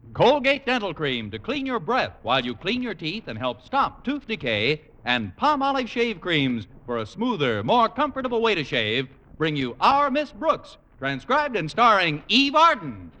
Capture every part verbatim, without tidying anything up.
Colgate Dental Cream to clean your breath while you clean your teeth and help stop tooth decay, and Palmolive Shave Creams for a smoother, more comfortable way to shave bring you Our Miss Brooks, transcribed and starring Eve Arden.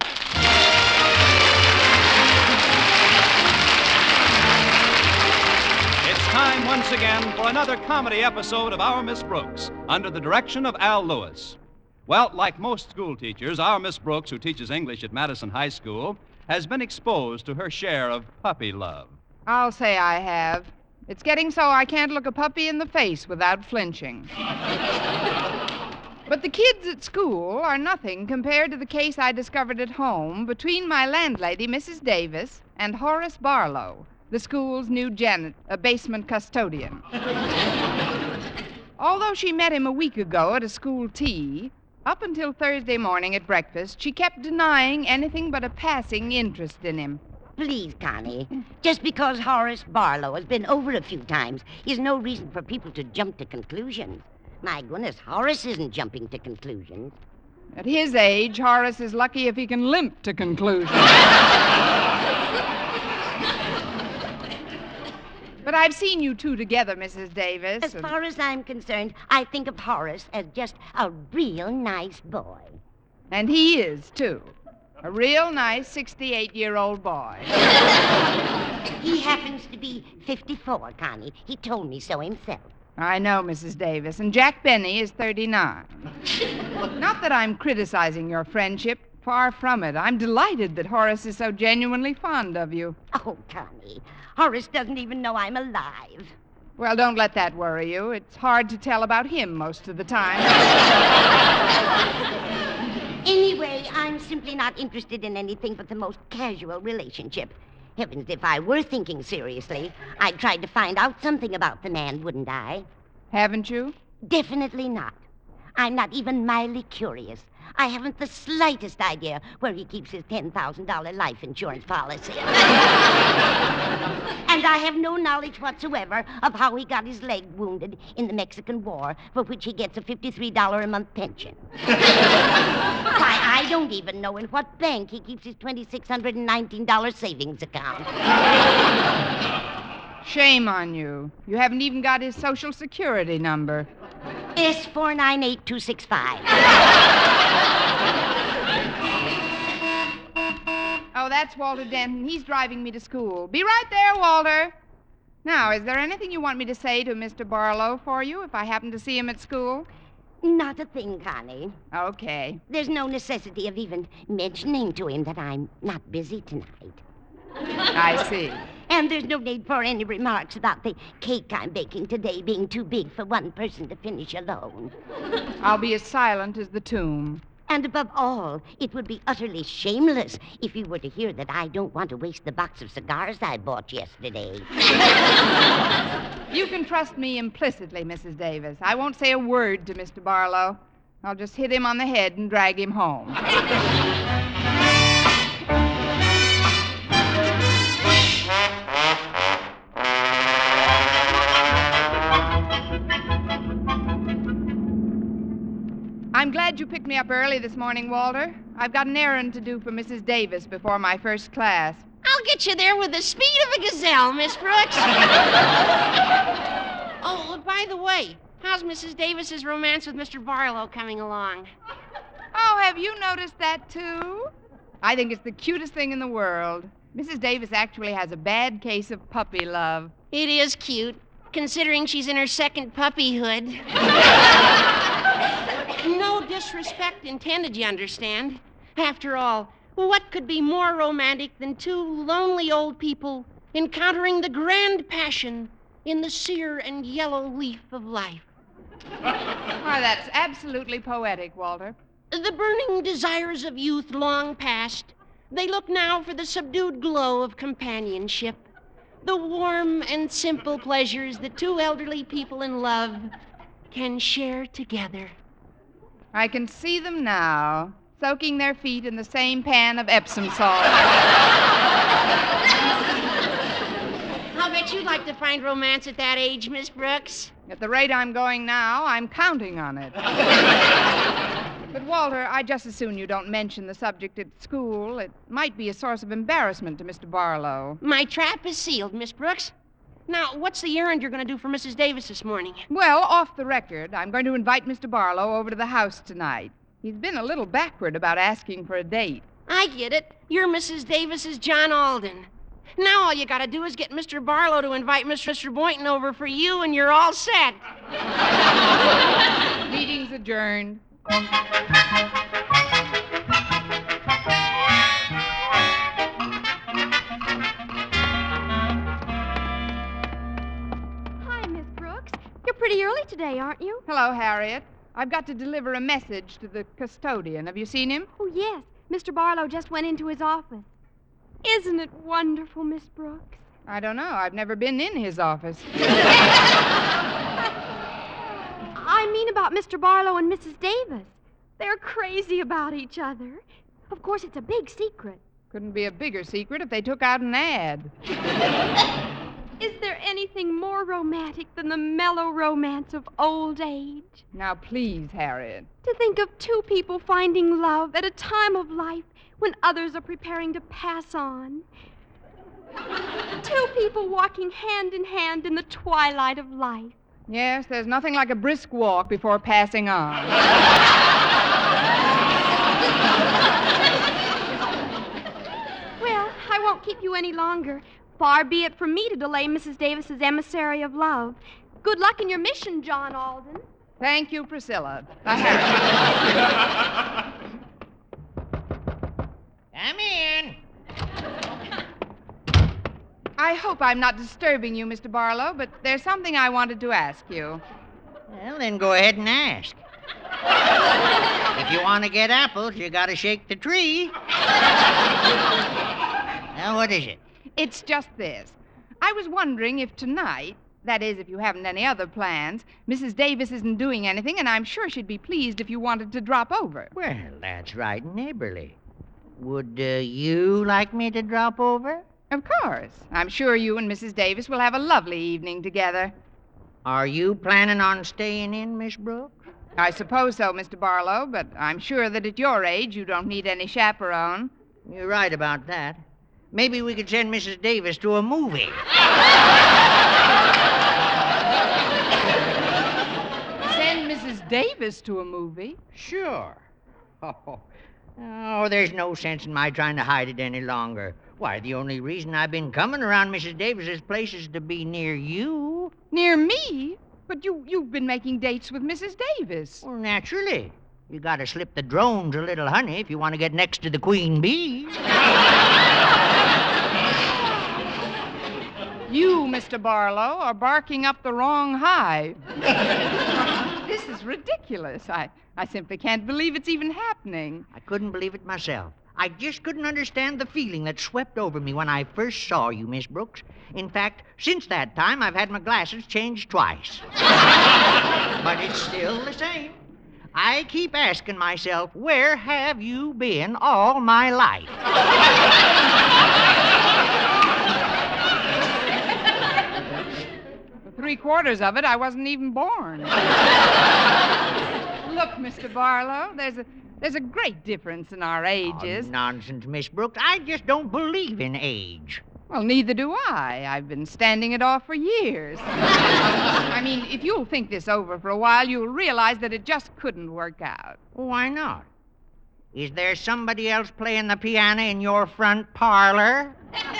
It's time once again for another comedy episode of Our Miss Brooks, under the direction of Al Lewis. Well, like most school teachers, our Miss Brooks, who teaches English at Madison High School, has been exposed to her share of puppy love. I'll say I have. It's getting so I can't look a puppy in the face without flinching. But the kids at school are nothing compared to the case I discovered at home between my landlady, Missus Davis, and Horace Barlow, the school's new janitor, a basement custodian. Although she met him a week ago at a school tea, up until Thursday morning at breakfast, she kept denying anything but a passing interest in him. Please, Connie, just because Horace Barlow has been over a few times is no reason for people to jump to conclusions. My goodness, Horace isn't jumping to conclusions. At his age, Horace is lucky if he can limp to conclusions. But I've seen you two together, Missus Davis. As far as I'm concerned, I think of Horace as just a real nice boy. And he is, too. A real nice sixty-eight-year-old boy. He happens to be fifty-four, Connie. He told me so himself. I know, Missus Davis, and Jack Benny is thirty-nine. Not that I'm criticizing your friendship. Far from it. I'm delighted that Horace is so genuinely fond of you. Oh, Connie, Horace doesn't even know I'm alive. Well, don't let that worry you. It's hard to tell about him most of the time. Anyway, I'm simply not interested in anything but the most casual relationship. Heavens, if I were thinking seriously, I'd try to find out something about the man, wouldn't I? Haven't you? Definitely not. I'm not even mildly curious. I haven't the slightest idea where he keeps his ten thousand dollars life insurance policy. And I have no knowledge whatsoever of how he got his leg wounded in the Mexican War, for which he gets a fifty-three dollars a month pension. Why, I don't even know in what bank he keeps his two thousand six hundred nineteen dollars savings account. Shame on you. You haven't even got his Social Security number. S four nine eight two six five. Oh, that's Walter Denton. He's driving me to school. Be right there, Walter. Now, is there anything you want me to say to Mister Barlow for you if I happen to see him at school? Not a thing, Connie. Okay. There's no necessity of even mentioning to him that I'm not busy tonight. I see. And there's no need for any remarks about the cake I'm baking today being too big for one person to finish alone. I'll be as silent as the tomb. And above all, it would be utterly shameless if you were to hear that I don't want to waste the box of cigars I bought yesterday. You can trust me implicitly, Missus Davis. I won't say a word to Mister Barlow. I'll just hit him on the head and drag him home. I'm glad you picked me up early this morning, Walter. I've got an errand to do for Missus Davis before my first class. I'll get you there with the speed of a gazelle, Miss Brooks. Oh, by the way, how's Missus Davis's romance with Mister Barlow coming along? Oh, have you noticed that, too? I think it's the cutest thing in the world. Missus Davis actually has a bad case of puppy love. It is cute, considering she's in her second puppyhood. No disrespect intended, you understand. After all, what could be more romantic than two lonely old people encountering the grand passion in the sere and yellow leaf of life? Why, that's absolutely poetic, Walter. The burning desires of youth long past, they look now for the subdued glow of companionship, the warm and simple pleasures that two elderly people in love can share together. I can see them now, soaking their feet in the same pan of Epsom salt. I'll bet you'd like to find romance at that age, Miss Brooks. At the rate I'm going now, I'm counting on it. But, Walter, I'd just as soon you don't mention the subject at school. It might be a source of embarrassment to Mister Barlow. My trap is sealed, Miss Brooks. Now, what's the errand you're going to do for Missus Davis this morning? Well, off the record, I'm going to invite Mister Barlow over to the house tonight. He's been a little backward about asking for a date. I get it. You're Missus Davis's John Alden. Now all you got to do is get Mister Barlow to invite Mister Boynton over for you, and you're all set. Meeting's adjourned. Hi, Miss Brooks. You're pretty early today, aren't you? Hello, Harriet. I've got to deliver a message to the custodian. Have you seen him? Oh, yes. Mister Barlow just went into his office. Isn't it wonderful, Miss Brooks? I don't know. I've never been in his office. I mean about Mister Barlow and Missus Davis. They're crazy about each other. Of course, it's a big secret. Couldn't be a bigger secret if they took out an ad. Is there anything more romantic than the mellow romance of old age? Now, please, Harriet. To think of two people finding love at a time of life when others are preparing to pass on. Two people walking hand in hand in the twilight of life. Yes, there's nothing like a brisk walk before passing on. Well, I won't keep you any longer. Far be it from me to delay Missus Davis's emissary of love. Good luck in your mission, John Alden. Thank you, Priscilla. Bye, Harriet. Come in. I hope I'm not disturbing you, Mister Barlow, but there's something I wanted to ask you. Well, then go ahead and ask. If you want to get apples, you got to shake the tree. Now, what is it? It's just this. I was wondering if tonight, that is, if you haven't any other plans, Missus Davis isn't doing anything, and I'm sure she'd be pleased if you wanted to drop over. Well, that's right neighborly. Would uh, you like me to drop over? Of course. I'm sure you and Missus Davis will have a lovely evening together. Are you planning on staying in, Miss Brooks? I suppose so, Mister Barlow, but I'm sure that at your age you don't need any chaperone. You're right about that. Maybe we could send Missus Davis to a movie. Send Missus Davis to a movie? Sure. Oh, oh, there's no sense in my trying to hide it any longer. Why, the only reason I've been coming around Missus Davis's place is to be near you. Near me? But you, you've been making dates with Missus Davis. Well, naturally. You gotta slip the drones a little honey if you want to get next to the queen bee. You, Mister Barlow, are barking up the wrong hive. This is ridiculous. I, I simply can't believe it's even happening. I couldn't believe it myself. I just couldn't understand the feeling that swept over me when I first saw you, Miss Brooks. In fact, since that time, I've had my glasses changed twice. But it's still the same. I keep asking myself, where have you been all my life? For three quarters of it, I wasn't even born. Look, Mister Barlow, there's a there's a great difference in our ages. Oh, nonsense, Miss Brooks. I just don't believe in age. Well, neither do I. I've been standing it off for years. I mean, if you'll think this over for a while, you'll realize that it just couldn't work out. Why not? Is there somebody else playing the piano in your front parlor?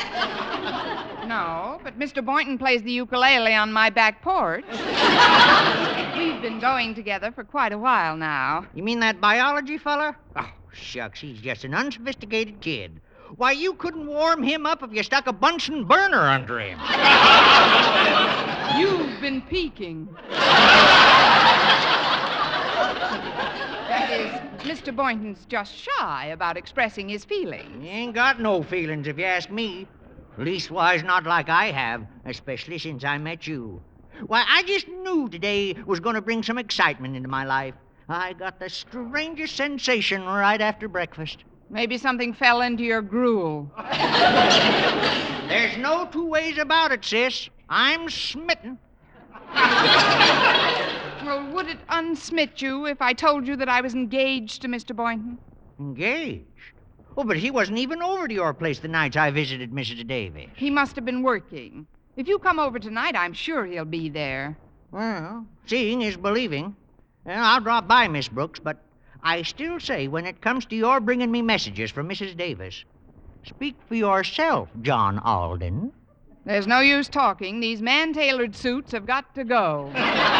No, but Mister Boynton plays the ukulele on my back porch. We've been going together for quite a while now. You mean that biology fella? Oh, shucks, he's just an unsophisticated kid. Why, you couldn't warm him up if you stuck a Bunsen burner under him. You've been peeking. That is, Mister Boynton's just shy about expressing his feelings. He ain't got no feelings, if you ask me. Leastwise, not like I have, especially since I met you. Why, I just knew today was going to bring some excitement into my life. I got the strangest sensation right after breakfast. Maybe something fell into your gruel. There's no two ways about it, sis. I'm smitten. Uncle, would it unsmit you if I told you that I was engaged to Mister Boynton? Engaged? Oh, but he wasn't even over to your place the nights I visited Missus Davis. He must have been working. If you come over tonight, I'm sure he'll be there. Well, seeing is believing. Well, I'll drop by, Miss Brooks, but I still say when it comes to your bringing me messages from Missus Davis, speak for yourself, John Alden. There's no use talking. These man-tailored suits have got to go.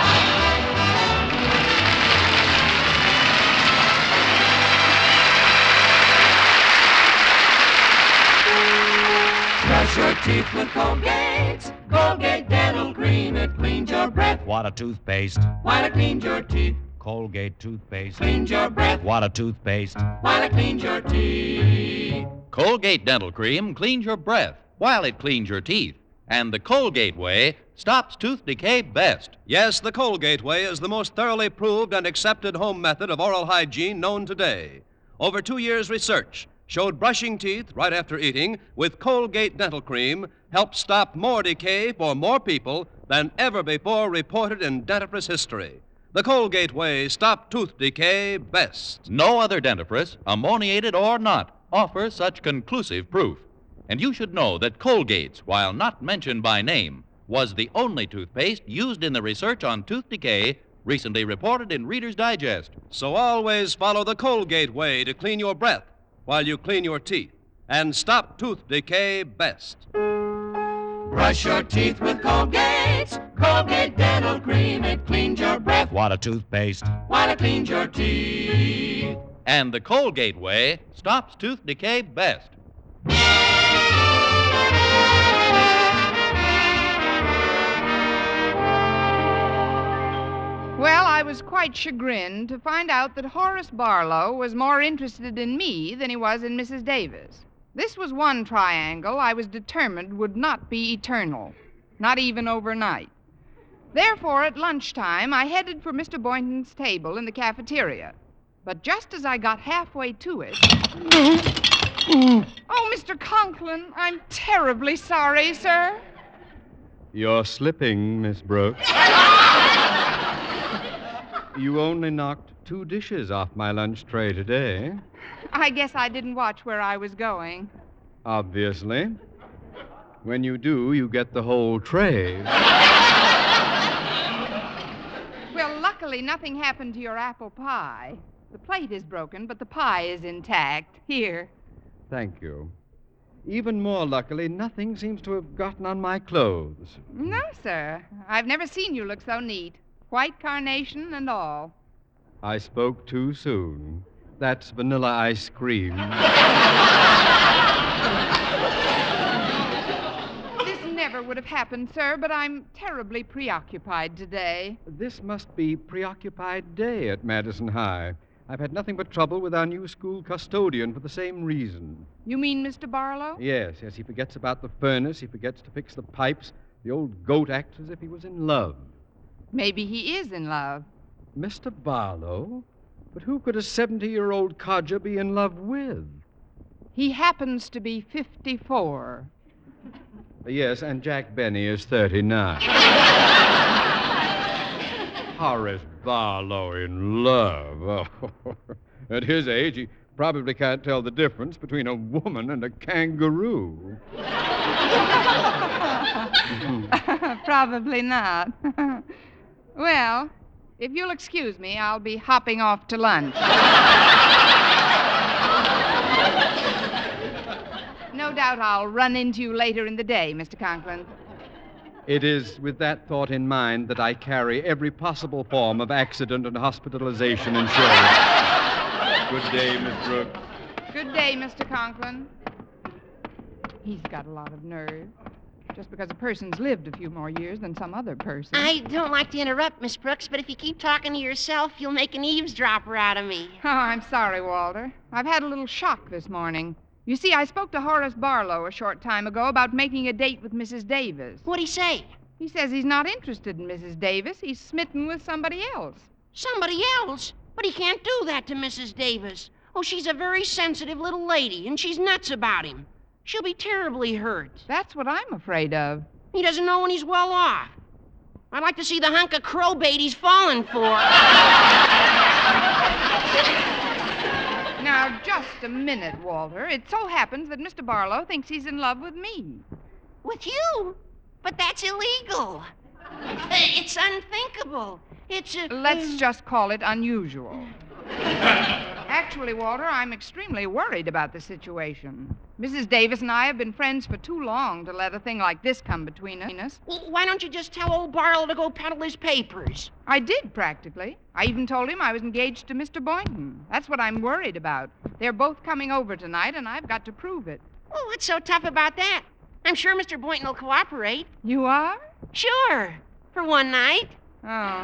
Brush your teeth with Colgate. Colgate Dental Cream. It cleans your breath. What a toothpaste. While it cleans your teeth. Colgate toothpaste. Cleans your breath. What a toothpaste. While it cleans your teeth. Colgate Dental Cream cleans your breath while it cleans your teeth. And the Colgate way stops tooth decay best. Yes, the Colgate way is the most thoroughly proved and accepted home method of oral hygiene known today. Over two years' research showed brushing teeth right after eating with Colgate Dental Cream helped stop more decay for more people than ever before reported in dentifrice history. The Colgate way stopped tooth decay best. No other dentifrice, ammoniated or not, offers such conclusive proof. And you should know that Colgate's, while not mentioned by name, was the only toothpaste used in the research on tooth decay recently reported in Reader's Digest. So always follow the Colgate way to clean your breath while you clean your teeth and stop tooth decay best. Brush your teeth with Colgate. Colgate Dental Cream. It cleans your breath. What a toothpaste. While it cleans your teeth. And the Colgate way stops tooth decay best. Well, I was quite chagrined to find out that Horace Barlow was more interested in me than he was in Missus Davis. This was one triangle I was determined would not be eternal, not even overnight. Therefore, at lunchtime, I headed for Mister Boynton's table in the cafeteria. But just as I got halfway to it... Oh, Mister Conklin, I'm terribly sorry, sir. You're slipping, Miss Brooks. You only knocked two dishes off my lunch tray today. I guess I didn't watch where I was going. Obviously. When you do, you get the whole tray. Well, luckily, nothing happened to your apple pie. The plate is broken, but the pie is intact. Here. Thank you. Even more luckily, nothing seems to have gotten on my clothes. No, sir. I've never seen you look so neat. White carnation and all. I spoke too soon. That's vanilla ice cream. This never would have happened, sir, but I'm terribly preoccupied today. This must be Preoccupied Day at Madison High. I've had nothing but trouble with our new school custodian for the same reason. You mean Mister Barlow? Yes, yes, he forgets about the furnace, he forgets to fix the pipes. The old goat acts as if he was in love. Maybe he is in love. Mister Barlow? But who could a seventy-year-old codger be in love with? He happens to be fifty-four. Yes, and Jack Benny is thirty-nine. Horace Barlow in love. Oh, at his age, he probably can't tell the difference between a woman and a kangaroo. Probably not. Well, if you'll excuse me, I'll be hopping off to lunch. No doubt I'll run into you later in the day, Mister Conklin. It is with that thought in mind that I carry every possible form of accident and hospitalization insurance. Good day, Miss Brooks. Good day, Mister Conklin. He's got a lot of nerve. Just because a person's lived a few more years than some other person. I don't like to interrupt, Miss Brooks, but if you keep talking to yourself, you'll make an eavesdropper out of me. Oh, I'm sorry, Walter. I've had a little shock this morning. You see, I spoke to Horace Barlow a short time ago about making a date with Missus Davis. What'd he say? He says he's not interested in Missus Davis. He's smitten with somebody else. Somebody else? But he can't do that to Missus Davis. Oh, she's a very sensitive little lady, and she's nuts about him. She'll be terribly hurt. That's what I'm afraid of. He doesn't know when he's well off. I'd like to see the hunk of crowbait he's fallen for. Now, just a minute, Walter. It so happens that Mister Barlow thinks he's in love with me. With you? But that's illegal. Uh, It's unthinkable. It's uh, Let's uh, just call it unusual. Actually, Walter, I'm extremely worried about the situation. Missus Davis and I have been friends for too long to let a thing like this come between us. Well, why don't you just tell old Barlow to go peddle his papers? I did, practically. I even told him I was engaged to Mister Boynton. That's what I'm worried about. They're both coming over tonight, and I've got to prove it. Well, what's so tough about that? I'm sure Mister Boynton will cooperate. You are? Sure. For one night. Oh.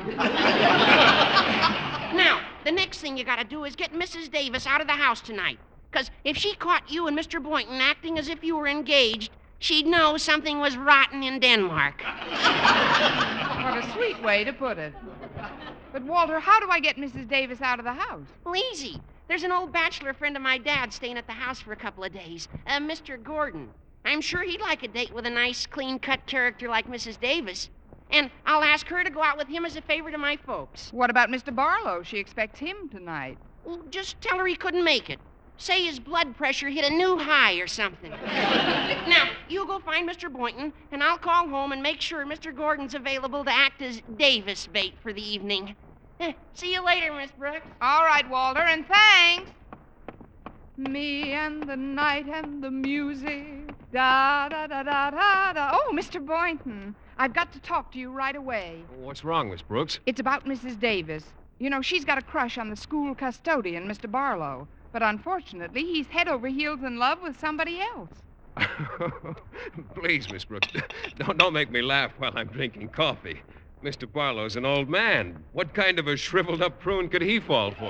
Now, the next thing you gotta do is get Missus Davis out of the house tonight. Because if she caught you and Mister Boynton acting as if you were engaged, she'd know something was rotten in Denmark. What a sweet way to put it. But, Walter, how do I get Missus Davis out of the house? Well, easy. There's an old bachelor friend of my dad's staying at the house for a couple of days, uh, Mister Gordon. I'm sure he'd like a date with a nice, clean-cut character like Missus Davis. And I'll ask her to go out with him as a favor to my folks. What about Mister Barlow? She expects him tonight. Well, just tell her he couldn't make it. Say his blood pressure hit a new high or something. Now, you go find Mister Boynton, and I'll call home and make sure Mister Gordon's available to act as Davis bait for the evening. Eh, see you later, Miss Brooks. All right, Walter, and thanks. Me and the night and the music. Da da da da da da. Oh, Mister Boynton, I've got to talk to you right away. What's wrong, Miss Brooks? It's about Missus Davis. You know, she's got a crush on the school custodian, Mister Barlow. But unfortunately, he's head over heels in love with somebody else. Please, Miss Brooks, don't, don't make me laugh while I'm drinking coffee. Mister Barlow's an old man. What kind of a shriveled up prune could he fall for?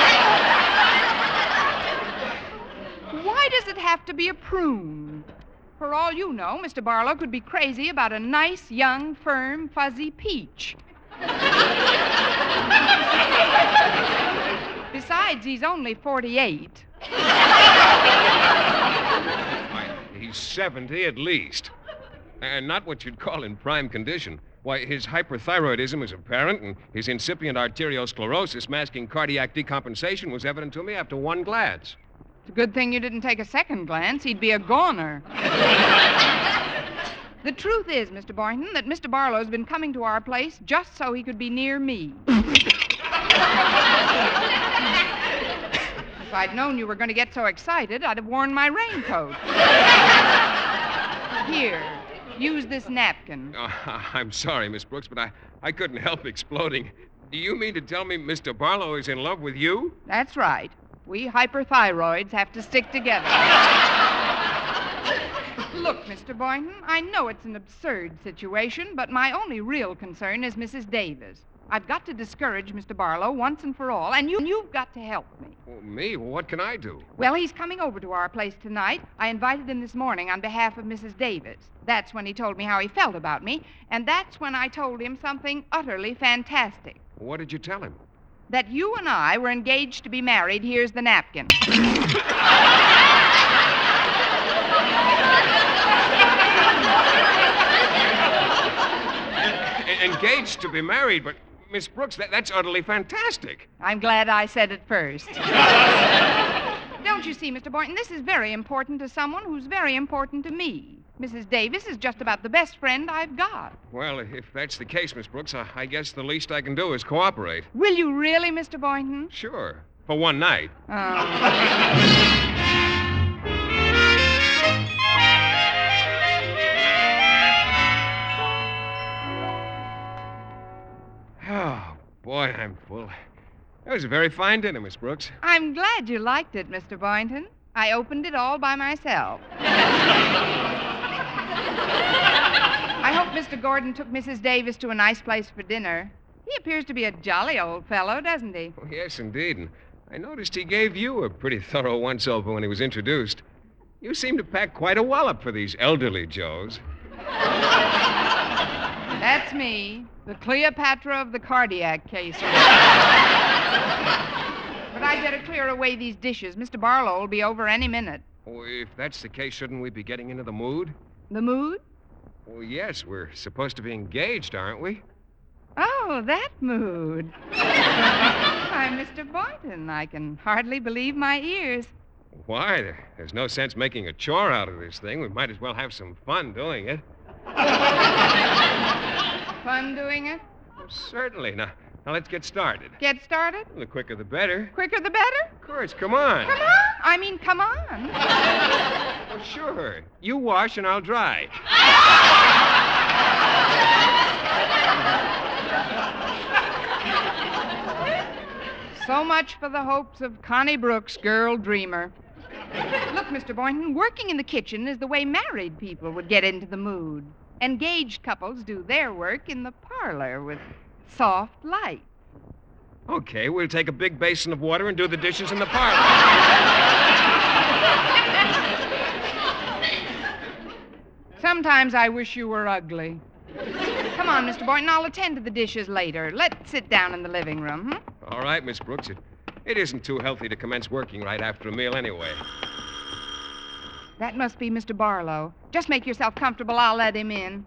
Why does it have to be a prune? For all you know, Mister Barlow could be crazy about a nice, young, firm, fuzzy peach. Besides, he's only forty-eight. Why, he's seventy at least. And not what you'd call in prime condition. Why, his hyperthyroidism is apparent, and his incipient arteriosclerosis masking cardiac decompensation was evident to me after one glance. It's a good thing you didn't take a second glance. He'd be a goner. The truth is, Mister Boynton, that Mister Barlow's been coming to our place just so he could be near me. If I'd known you were going to get so excited, I'd have worn my raincoat. Here, use this napkin. Uh, I'm sorry, Miss Brooks, but I, I couldn't help exploding. Do you mean to tell me Mister Barlow is in love with you? That's right. We hyperthyroids have to stick together. Look, Mister Boynton, I know it's an absurd situation, but my only real concern is Missus Davis. I've got to discourage Mister Barlow once and for all, and you, you've got to help me. Well, me? Well, what can I do? Well, he's coming over to our place tonight. I invited him this morning on behalf of Missus Davis. That's when he told me how he felt about me, and that's when I told him something utterly fantastic. What did you tell him? That you and I were engaged to be married. Here's the napkin. Engaged to be married, but Miss Brooks, that, that's utterly fantastic. I'm glad I said it first. Don't you see, Mister Boynton, this is very important to someone who's very important to me. Missus Davis is just about the best friend I've got. Well, if that's the case, Miss Brooks, I, I guess the least I can do is cooperate. Will you really, Mister Boynton? Sure. For one night. Oh. Oh, boy, I'm full. That was a very fine dinner, Miss Brooks. I'm glad you liked it, Mister Boynton. I opened it all by myself. I hope Mister Gordon took Missus Davis to a nice place for dinner. He appears to be a jolly old fellow, doesn't he? Oh, yes, indeed. And I noticed he gave you a pretty thorough once-over when he was introduced. You seem to pack quite a wallop for these elderly Joes. That's me, the Cleopatra of the cardiac cases. But I'd better clear away these dishes. Mister Barlow will be over any minute. Oh, if that's the case, shouldn't we be getting into the mood? The mood? Well, yes, we're supposed to be engaged, aren't we? Oh, that mood. Why, Mister Boynton, I can hardly believe my ears. Why? There- There's no sense making a chore out of this thing. We might as well have some fun doing it. Fun doing it? Well, certainly. Now, now let's get started. Get started? The quicker the better. Quicker the better? Of course, come on. Come on. I mean, come on. Well, sure. You wash and I'll dry. So much for the hopes of Connie Brooks, girl dreamer. Look, Mister Boynton, working in the kitchen is the way married people would get into the mood. Engaged couples do their work in the parlor with soft light. Okay, we'll take a big basin of water and do the dishes in the parlor. Sometimes I wish you were ugly. Come on, Mister Boynton, I'll attend to the dishes later. Let's sit down in the living room, hmm? All right, Miss Brooks. It, it isn't too healthy to commence working right after a meal anyway. That must be Mister Barlow. Just make yourself comfortable. I'll let him in.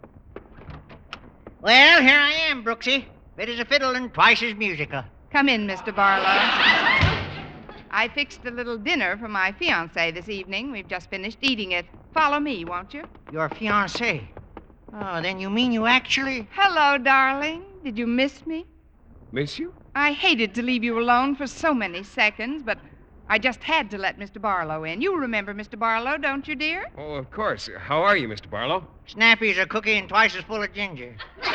Well, here I am, Brooksy. Fit as a fiddle and twice as musical. Come in, Mister Barlow. I fixed a little dinner for my fiancé this evening. We've just finished eating it. Follow me, won't you? Your fiancé. Oh, then you mean you actually... Hello, darling. Did you miss me? Miss you? I hated to leave you alone for so many seconds, but I just had to let Mister Barlow in. You remember Mister Barlow, don't you, dear? Oh, of course. How are you, Mister Barlow? Snappy as a cookie and twice as full of ginger. But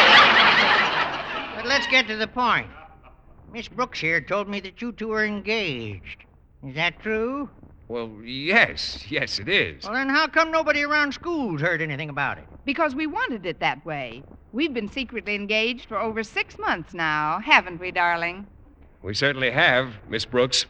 let's get to the point. Miss Brooks here told me that you two are engaged. Is that true? Well, yes. Yes, it is. Well, then how come nobody around school's heard anything about it? Because we wanted it that way. We've been secretly engaged for over six months now, haven't we, darling? We certainly have, Miss Brooks.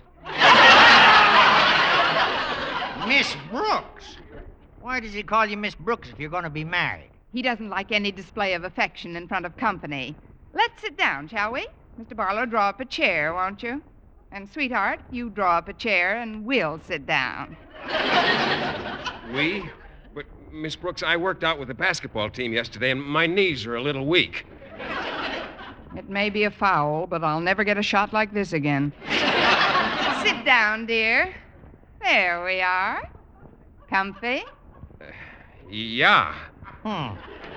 Miss Brooks? Why does he call you Miss Brooks if you're going to be married? He doesn't like any display of affection in front of company. Let's sit down, shall we? Mister Barlow, draw up a chair, won't you? And, sweetheart, you draw up a chair and we'll sit down. We? But, Miss Brooks, I worked out with the basketball team yesterday, and my knees are a little weak. It may be a foul, but I'll never get a shot like this again. Sit down, dear. There we are. Comfy? Yeah. Hmm.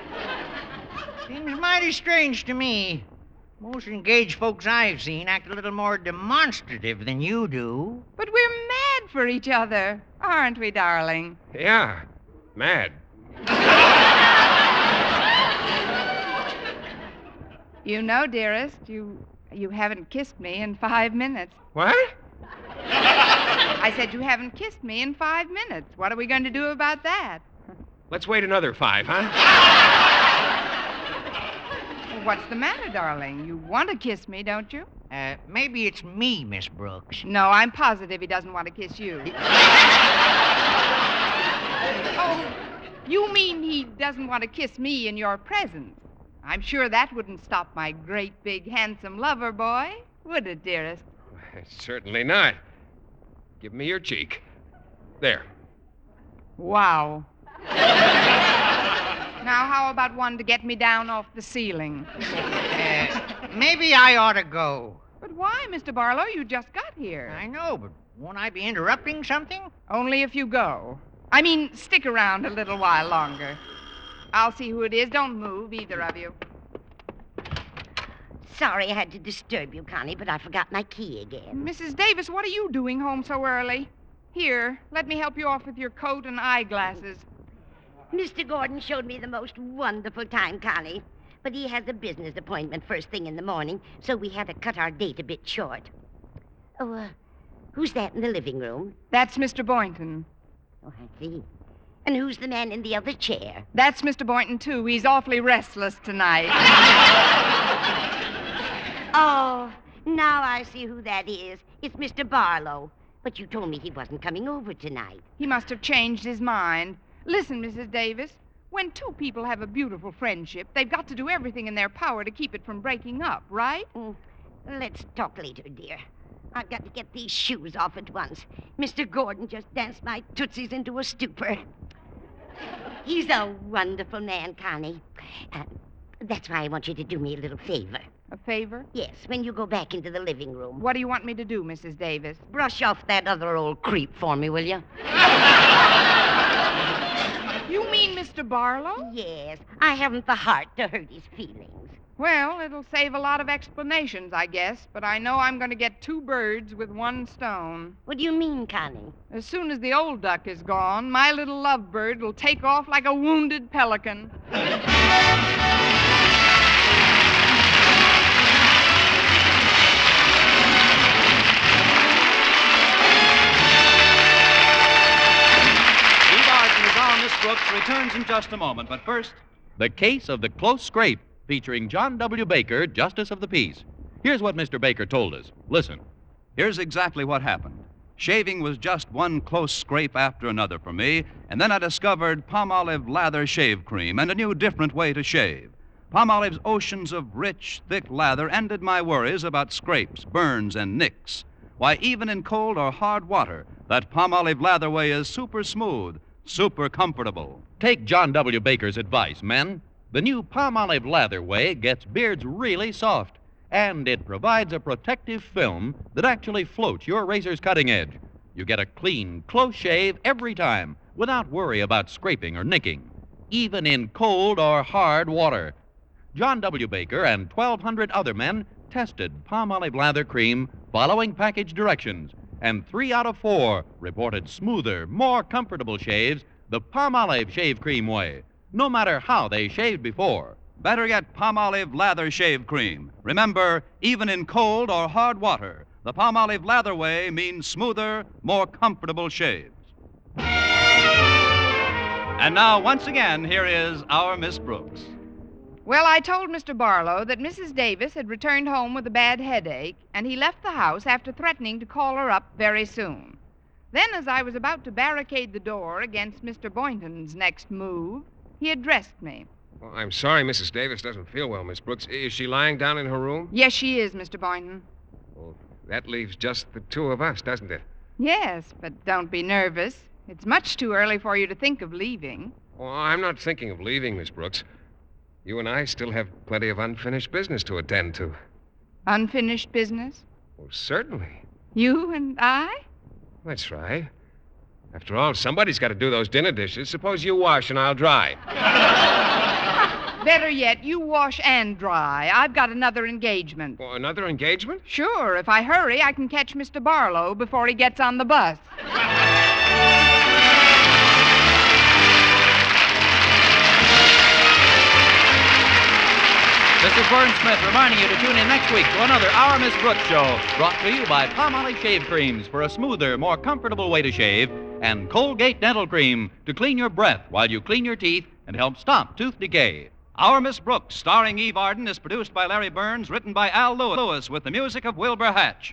Seems mighty strange to me. Most engaged folks I've seen act a little more demonstrative than you do. But we're mad for each other, aren't we, darling? Yeah. Mad. You know, dearest, you you haven't kissed me in five minutes. What? I said you haven't kissed me in five minutes. What are we going to do about that? Let's wait another five, huh? Well, what's the matter, darling? You want to kiss me, don't you? Uh, maybe it's me, Miss Brooks. No, I'm positive he doesn't want to kiss you. Oh, you mean he doesn't want to kiss me in your presence? I'm sure that wouldn't stop my great, big, handsome lover boy, would it, dearest? Certainly not. Give me your cheek. There. Wow. Now, how about one to get me down off the ceiling? Uh, maybe I ought to go. But why, Mister Barlow? You just got here. I know, but won't I be interrupting something? Only if you go. I mean, stick around a little while longer. I'll see who it is. Don't move, either of you. Sorry I had to disturb you, Connie, but I forgot my key again. Missus Davis, what are you doing home so early? Here, let me help you off with your coat and eyeglasses. Mister Gordon showed me the most wonderful time, Connie. But he has a business appointment first thing in the morning, so we had to cut our date a bit short. Oh, uh, who's that in the living room? That's Mister Boynton. Oh, I see. And who's the man in the other chair? That's Mister Boynton, too. He's awfully restless tonight. Oh, now I see who that is. It's Mister Barlow. But you told me he wasn't coming over tonight. He must have changed his mind. Listen, Missus Davis, when two people have a beautiful friendship, they've got to do everything in their power to keep it from breaking up, right? Mm, let's talk later, dear. I've got to get these shoes off at once. Mister Gordon just danced my tootsies into a stupor. He's a wonderful man, Connie. Uh, That's why I want you to do me a little favor. A favor? Yes, when you go back into the living room. What do you want me to do, Missus Davis? Brush off that other old creep for me, will you? You mean Mister Barlow? Yes, I haven't the heart to hurt his feelings. Well, it'll save a lot of explanations, I guess, but I know I'm going to get two birds with one stone. What do you mean, Connie? As soon as the old duck is gone, my little lovebird will take off like a wounded pelican. Eve Arden as our Miss Brooks returns in just a moment, but first, The Case of the Close Scrape, featuring John W. Baker, Justice of the Peace. Here's what Mister Baker told us. Listen. here's exactly what happened. Shaving was just one close scrape after another for me, and then I discovered Palmolive Lather Shave Cream and a new, different way to shave. Palmolive's oceans of rich, thick lather ended my worries about scrapes, burns, and nicks. Why, even in cold or hard water, that Palmolive Lather way is super smooth, super comfortable. Take John W. Baker's advice, men. The new Palmolive Lather Way gets beards really soft, and it provides a protective film that actually floats your razor's cutting edge. You get a clean, close shave every time without worry about scraping or nicking, even in cold or hard water. John W. Baker and twelve hundred other men tested Palmolive Lather Cream following package directions, and three out of four reported smoother, more comfortable shaves the Palmolive Shave Cream way, no matter how they shaved before. Better yet, Palmolive Lather Shave Cream. Remember, even in cold or hard water, the Palmolive Lather way means smoother, more comfortable shaves. And now, once again, here is our Miss Brooks. Well, I told Mister Barlow that Missus Davis had returned home with a bad headache, and he left the house after threatening to call her up very soon. Then, as I was about to barricade the door against Mister Boynton's next move, he addressed me. Well, I'm sorry Missus Davis doesn't feel well, Miss Brooks. Is she lying down in her room? Yes, she is, Mister Boynton. Well, that leaves just the two of us, doesn't it? Yes, but don't be nervous. It's much too early for you to think of leaving. Oh, I'm not thinking of leaving, Miss Brooks. You and I still have plenty of unfinished business to attend to. Unfinished business? Oh, certainly. You and I? That's right. After all, somebody's got to do those dinner dishes. Suppose you wash and I'll dry. Better yet, you wash and dry. I've got another engagement. Oh, another engagement? Sure, if I hurry, I can catch Mister Barlow before he gets on the bus. This is Vern Smith reminding you to tune in next week to another Our Miss Brooks show, brought to you by Palmolive Shave Creams for a smoother, more comfortable way to shave, and Colgate Dental Cream to clean your breath while you clean your teeth and help stop tooth decay. Our Miss Brooks, starring Eve Arden, is produced by Larry Burns, written by Al Lewis, with the music of Wilbur Hatch.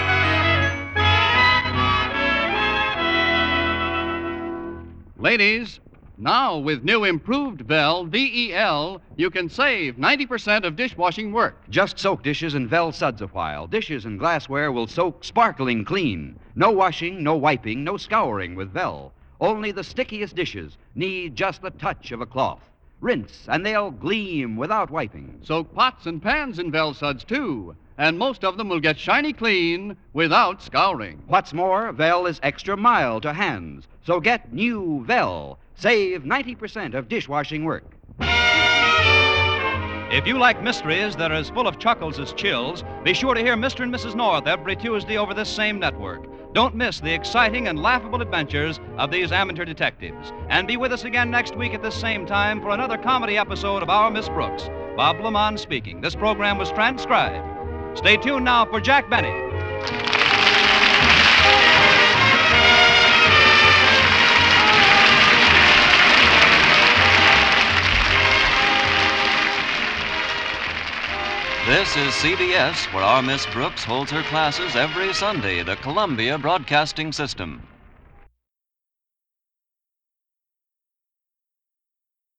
Ladies, now with new improved Vel V E L, you can save ninety percent of dishwashing work. Just soak dishes in Vel suds a while. Dishes and glassware will soak sparkling clean. No washing, no wiping, no scouring with Vel. Only the stickiest dishes need just the touch of a cloth. Rinse, and they'll gleam without wiping. Soak pots and pans in Vel suds, too. And most of them will get shiny clean without scouring. What's more, Vel is extra mild to hands. So get new Vel. Save ninety percent of dishwashing work. If you like mysteries that are as full of chuckles as chills, be sure to hear Mister and Missus North every Tuesday over this same network. Don't miss the exciting and laughable adventures of these amateur detectives. And be with us again next week at this same time for another comedy episode of Our Miss Brooks. Bob Lamont speaking. This program was transcribed. Stay tuned now for Jack Benny. This is C B S, where our Miss Brooks holds her classes every Sunday, the Columbia Broadcasting System.